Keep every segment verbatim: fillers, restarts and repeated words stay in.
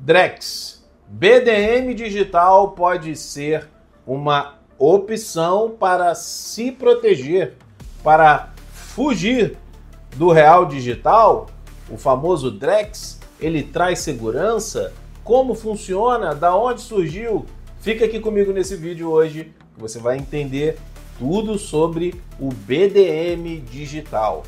Drex, B D M digital pode ser uma opção para se proteger, para fugir do real digital? O famoso Drex, ele traz segurança? Como funciona? Da onde surgiu? Fica aqui comigo nesse vídeo hoje que você vai entender tudo sobre o B D M digital.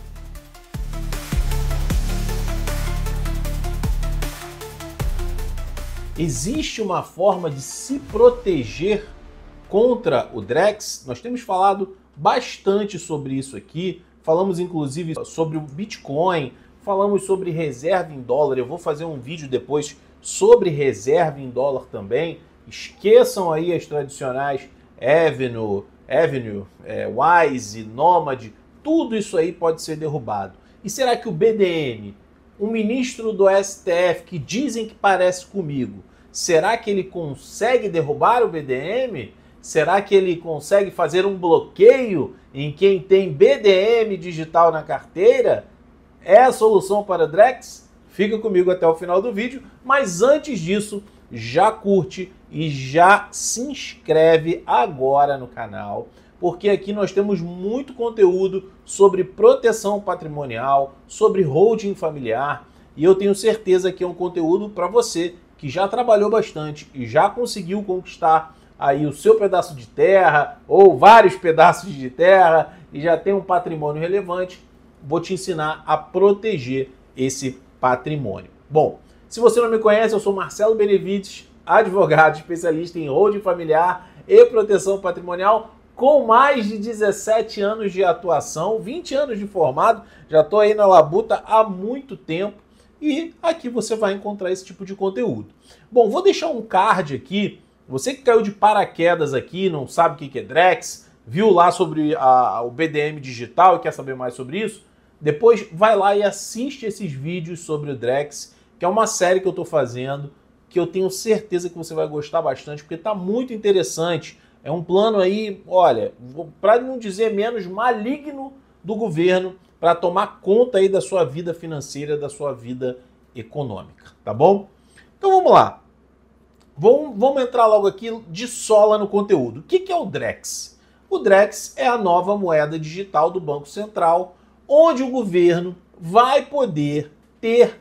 Existe uma forma de se proteger contra o Drex? Nós temos falado bastante sobre isso aqui. Falamos inclusive sobre o Bitcoin, falamos sobre reserva em dólar. Eu vou fazer um vídeo depois sobre reserva em dólar também. Esqueçam aí as tradicionais Avenue, Avenue é, Wise, Nomad, tudo isso aí pode ser derrubado. E será que o B D M, um ministro do S T F que dizem que parece comigo, será que ele consegue derrubar o B D M? Será que ele consegue fazer um bloqueio em quem tem B D M digital na carteira? É a solução para o Drex? Fica comigo até o final do vídeo, mas antes disso, já curte e já se inscreve agora no canal, porque aqui nós temos muito conteúdo sobre proteção patrimonial, sobre holding familiar, e eu tenho certeza que é um conteúdo para você que já trabalhou bastante e já conseguiu conquistar aí o seu pedaço de terra ou vários pedaços de terra e já tem um patrimônio relevante. Vou te ensinar a proteger esse patrimônio. Bom, se você não me conhece, eu sou Marcelo Benevides, advogado especialista em holding familiar e proteção patrimonial, com mais de dezessete anos de atuação, vinte anos de formado, já estou aí na labuta há muito tempo e aqui você vai encontrar esse tipo de conteúdo. Bom, vou deixar um card aqui, você que caiu de paraquedas aqui, não sabe o que é Drex, viu lá sobre a, o B D M digital e quer saber mais sobre isso, depois vai lá e assiste esses vídeos sobre o Drex, que é uma série que eu estou fazendo, que eu tenho certeza que você vai gostar bastante, porque está muito interessante. É um plano aí, olha, para não dizer menos, maligno do governo para tomar conta aí da sua vida financeira, da sua vida econômica, tá bom? Então vamos lá. Vamos, vamos entrar logo aqui de sola no conteúdo. O que, que é o Drex? O Drex é a nova moeda digital do Banco Central, onde o governo vai poder ter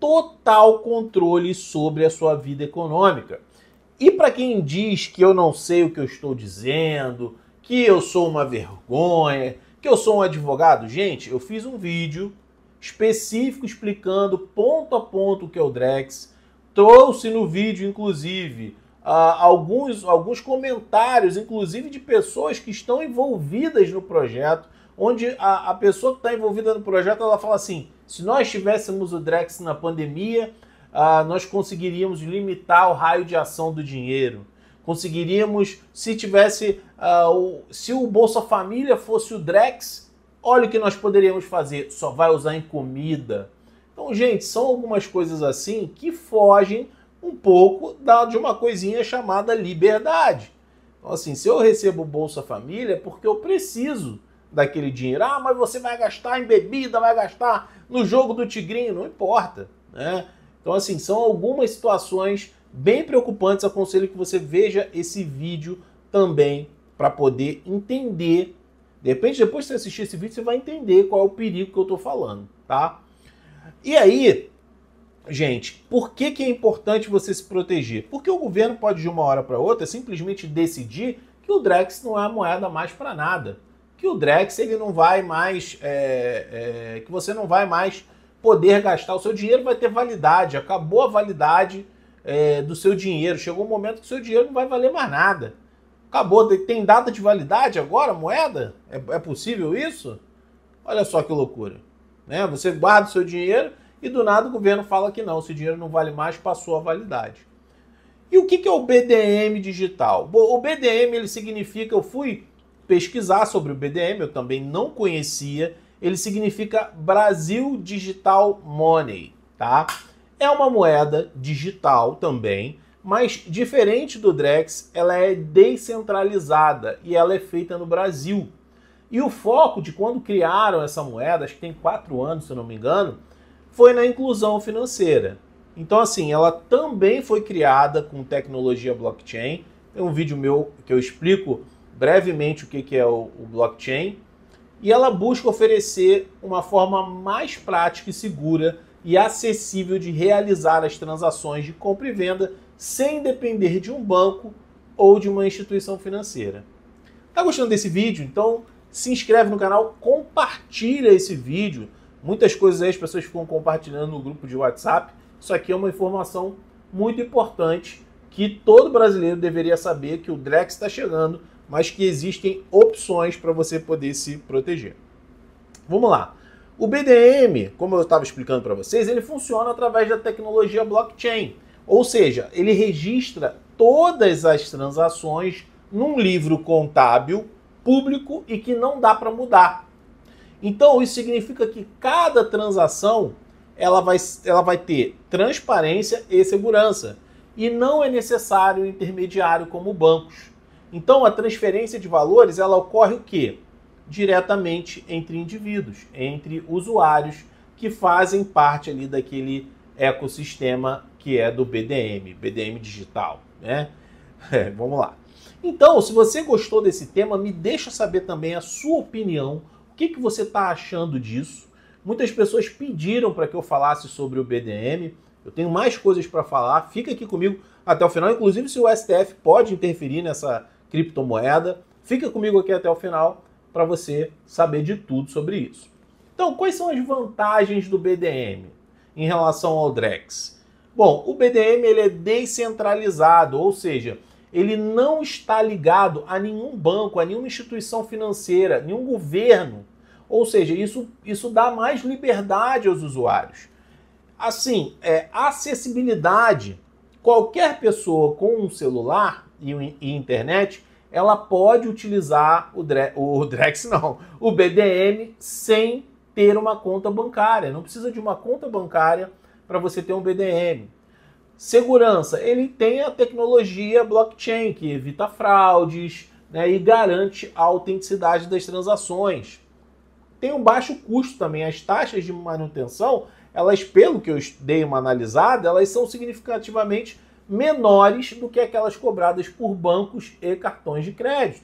total controle sobre a sua vida econômica. E para quem diz que eu não sei o que eu estou dizendo, que eu sou uma vergonha, que eu sou um advogado, gente, eu fiz um vídeo específico explicando ponto a ponto o que é o Drex. Trouxe no vídeo, inclusive, uh, alguns, alguns comentários, inclusive de pessoas que estão envolvidas no projeto, onde a, a pessoa que está envolvida no projeto, ela fala assim, se nós tivéssemos o Drex na pandemia, uh, nós conseguiríamos limitar o raio de ação do dinheiro. Conseguiríamos, se tivesse, uh, o, se o Bolsa Família fosse o Drex, olha o que nós poderíamos fazer, só vai usar em comida. Então, gente, são algumas coisas assim que fogem um pouco da, de uma coisinha chamada liberdade. Então, assim, se eu recebo o Bolsa Família é porque eu preciso daquele dinheiro. Ah, mas você vai gastar em bebida, vai gastar no jogo do tigrinho, não importa, né? Então, assim, são algumas situações bem preocupantes. Aconselho que você veja esse vídeo também para poder entender. De repente, depois que você assistir esse vídeo, você vai entender qual é o perigo que eu estou falando, tá? E aí, gente, por que que é importante você se proteger? Porque o governo pode, de uma hora para outra, simplesmente decidir que o Drex não é a moeda mais para nada. Que o Drex ele não vai mais, é, é, que você não vai mais poder gastar. O seu dinheiro vai ter validade, acabou a validade é, do seu dinheiro. Chegou um momento que o seu dinheiro não vai valer mais nada. Acabou, tem data de validade agora, moeda? É, é possível isso? Olha só que loucura. Né? Você guarda o seu dinheiro e do nada o governo fala que não, esse dinheiro não vale mais, passou a validade. E o que, que é o B D M digital? O B D M ele significa, eu fui pesquisar sobre o B D M, eu também não conhecia, ele significa Brasil Digital Money, tá? É uma moeda digital também, mas diferente do Drex, ela é descentralizada e ela é feita no Brasil. E o foco de quando criaram essa moeda, acho que tem quatro anos, se eu não me engano, foi na inclusão financeira. Então, assim, ela também foi criada com tecnologia blockchain. Tem um vídeo meu que eu explico brevemente o que é o blockchain. E ela busca oferecer uma forma mais prática e segura e acessível de realizar as transações de compra e venda sem depender de um banco ou de uma instituição financeira. Tá gostando desse vídeo? Então se inscreve no canal, compartilha esse vídeo. Muitas coisas aí as pessoas ficam compartilhando no grupo de WhatsApp. Isso aqui é uma informação muito importante que todo brasileiro deveria saber, que o Drex está chegando, mas que existem opções para você poder se proteger. Vamos lá. O B D M, como eu estava explicando para vocês, ele funciona através da tecnologia blockchain. Ou seja, ele registra todas as transações num livro contábil público e que não dá para mudar. Então, isso significa que cada transação ela vai, ela vai ter transparência e segurança. E não é necessário intermediário como bancos. Então, a transferência de valores, ela ocorre o quê? Diretamente entre indivíduos, entre usuários que fazem parte ali daquele ecossistema que é do B D M, B D M digital, né? É, vamos lá. Então, se você gostou desse tema, me deixa saber também a sua opinião. O que, que você está achando disso? Muitas pessoas pediram para que eu falasse sobre o B D M. Eu tenho mais coisas para falar. Fica aqui comigo até o final. Inclusive, se o S T F pode interferir nessa criptomoeda, fica comigo aqui até o final para você saber de tudo sobre isso. Então, quais são as vantagens do B D M em relação ao Drex? Bom, o B D M ele é descentralizado, ou seja, ele não está ligado a nenhum banco, a nenhuma instituição financeira, nenhum governo. Ou seja, isso, isso dá mais liberdade aos usuários. Assim, é, acessibilidade. Qualquer pessoa com um celular e, e internet, ela pode utilizar o, Drex, o Drex, não, o B D M sem ter uma conta bancária. Não precisa de uma conta bancária para você ter um B D M. Segurança, ele tem a tecnologia blockchain, que evita fraudes, né, e garante a autenticidade das transações. Tem um baixo custo também. As taxas de manutenção, elas, pelo que eu dei uma analisada, elas são significativamente menores do que aquelas cobradas por bancos e cartões de crédito.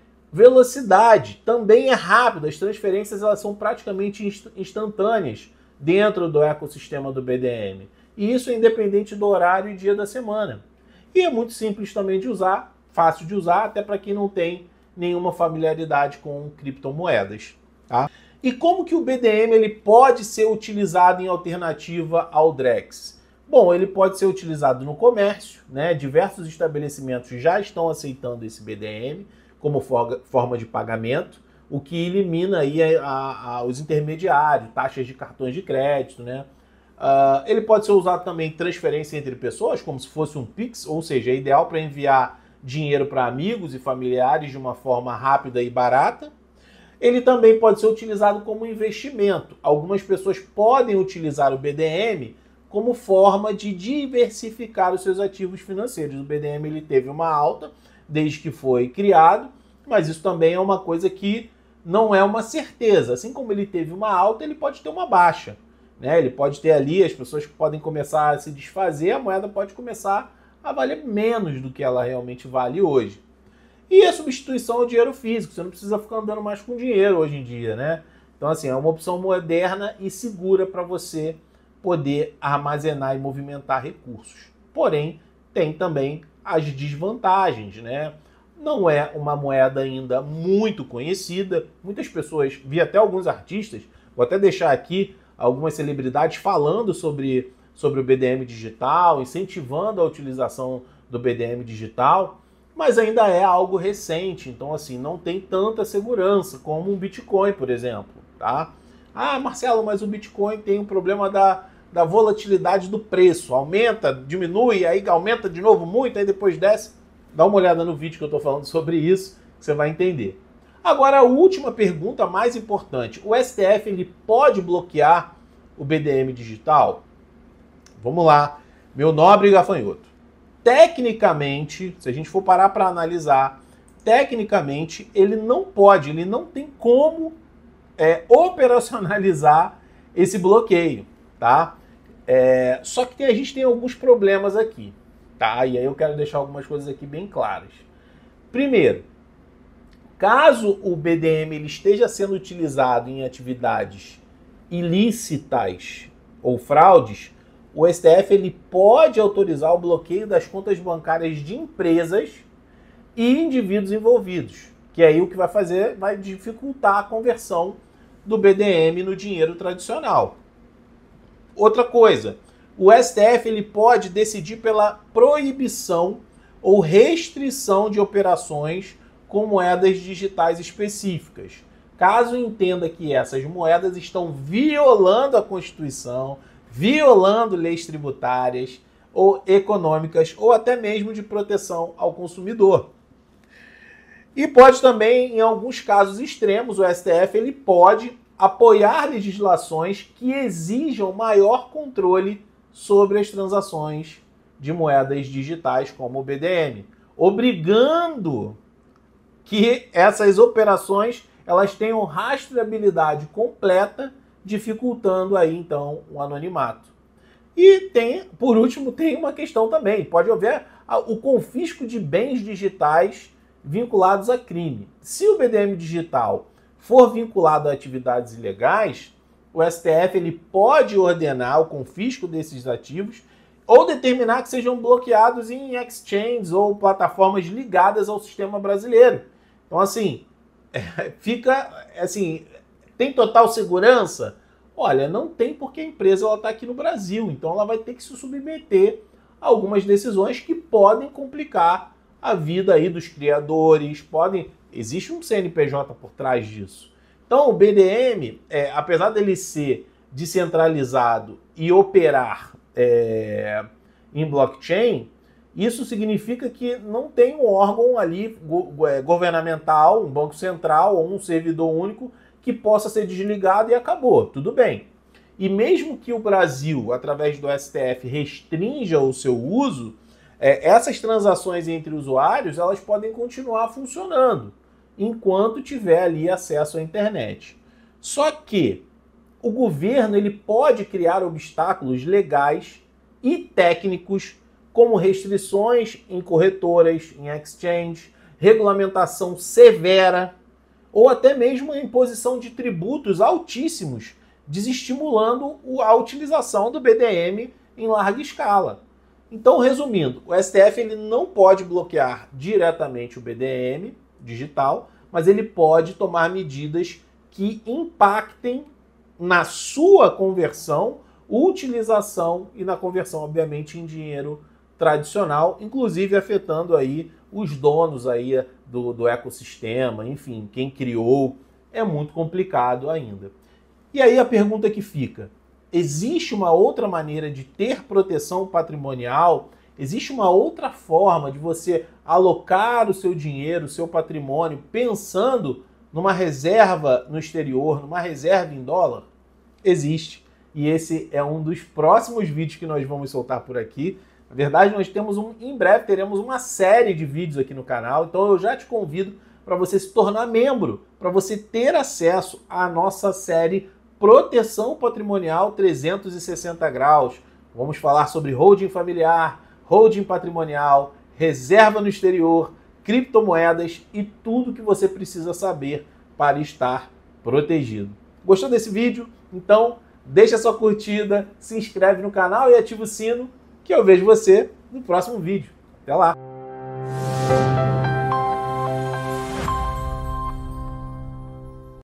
Velocidade também é rápida, as transferências elas são praticamente instantâneas dentro do ecossistema do B D M. E isso é independente do horário e dia da semana. E é muito simples também de usar, fácil de usar, até para quem não tem nenhuma familiaridade com criptomoedas. Tá? E como que o B D M ele pode ser utilizado em alternativa ao Drex? Bom, ele pode ser utilizado no comércio, né? Diversos estabelecimentos já estão aceitando esse B D M como forma de pagamento, o que elimina aí a, a, a, os intermediários, taxas de cartões de crédito, né? Uh, ele pode ser usado também em transferência entre pessoas, como se fosse um Pix, ou seja, é ideal para enviar dinheiro para amigos e familiares de uma forma rápida e barata. Ele também pode ser utilizado como investimento. Algumas pessoas podem utilizar o B D M como forma de diversificar os seus ativos financeiros. O B D M ele teve uma alta desde que foi criado, mas isso também é uma coisa que não é uma certeza. Assim como ele teve uma alta, ele pode ter uma baixa. Né? Ele pode ter ali, as pessoas podem começar a se desfazer, a moeda pode começar a valer menos do que ela realmente vale hoje. E a substituição ao dinheiro físico, você não precisa ficar andando mais com dinheiro hoje em dia, né? Então, assim, é uma opção moderna e segura para você poder armazenar e movimentar recursos. Porém, tem também as desvantagens, né? Não é uma moeda ainda muito conhecida. Muitas pessoas, vi até alguns artistas, vou até deixar aqui algumas celebridades falando sobre, sobre o B D M digital, incentivando a utilização do B D M digital, mas ainda é algo recente, então assim, não tem tanta segurança como um Bitcoin, por exemplo, tá? Ah, Marcelo, mas o Bitcoin tem um problema da, da volatilidade do preço, aumenta, diminui, aí aumenta de novo muito, aí depois desce. Dá uma olhada no vídeo que eu estou falando sobre isso, que você vai entender. Agora, a última pergunta mais importante. O S T F ele pode bloquear o B D M digital? Vamos lá, meu nobre gafanhoto. Tecnicamente, se a gente for parar para analisar, tecnicamente ele não pode, ele não tem como é, operacionalizar esse bloqueio, tá? É, só que tem, a gente tem alguns problemas aqui, tá? E aí eu quero deixar algumas coisas aqui bem claras. Primeiro, caso o B D M ele esteja sendo utilizado em atividades ilícitas ou fraudes, o S T F ele pode autorizar o bloqueio das contas bancárias de empresas e indivíduos envolvidos, que aí o que vai fazer vai dificultar a conversão do B D M no dinheiro tradicional. Outra coisa, o S T F ele pode decidir pela proibição ou restrição de operações com moedas digitais específicas, caso entenda que essas moedas estão violando a Constituição, violando leis tributárias ou econômicas ou até mesmo de proteção ao consumidor. E pode também, em alguns casos extremos, o S T F ele pode apoiar legislações que exijam maior controle sobre as transações de moedas digitais, como o B D M, obrigando que essas operações elas tenham rastreabilidade completa, dificultando aí então o anonimato. E tem, por último, tem uma questão também, pode haver o confisco de bens digitais vinculados a crime. Se o B D M digital for vinculado a atividades ilegais, o S T F ele pode ordenar o confisco desses ativos ou determinar que sejam bloqueados em exchanges ou plataformas ligadas ao sistema brasileiro. Então, assim, é, fica, assim, tem total segurança? Olha, não tem, porque a empresa está aqui no Brasil, então ela vai ter que se submeter a algumas decisões que podem complicar a vida aí dos criadores, podem... Existe um C N P J por trás disso. Então, o B D M, é, apesar dele ser descentralizado e operar é, em blockchain, isso significa que não tem um órgão ali go governamental, um banco central ou um servidor único que possa ser desligado e acabou. Tudo bem. E mesmo que o Brasil, através do S T F, restrinja o seu uso, é, essas transações entre usuários elas podem continuar funcionando enquanto tiver ali acesso à internet. Só que o governo ele pode criar obstáculos legais e técnicos, como restrições em corretoras, em exchange, regulamentação severa ou até mesmo a imposição de tributos altíssimos, desestimulando a utilização do B D M em larga escala. Então, resumindo, o S T F ele não pode bloquear diretamente o B D M digital, mas ele pode tomar medidas que impactem na sua conversão, utilização e na conversão, obviamente, em dinheiro tradicional, inclusive afetando aí os donos aí do, do ecossistema, enfim, quem criou, é muito complicado ainda. E aí a pergunta que fica, existe uma outra maneira de ter proteção patrimonial? Existe uma outra forma de você alocar o seu dinheiro, o seu patrimônio, pensando numa reserva no exterior, numa reserva em dólar? Existe. E esse é um dos próximos vídeos que nós vamos soltar por aqui. Na verdade, nós temos um, em breve teremos uma série de vídeos aqui no canal, então eu já te convido para você se tornar membro, para você ter acesso à nossa série Proteção Patrimonial trezentos e sessenta graus. Vamos falar sobre holding familiar, holding patrimonial, reserva no exterior, criptomoedas e tudo que você precisa saber para estar protegido. Gostou desse vídeo? Então deixa sua curtida, se inscreve no canal e ativa o sino, que eu vejo você no próximo vídeo. Até lá!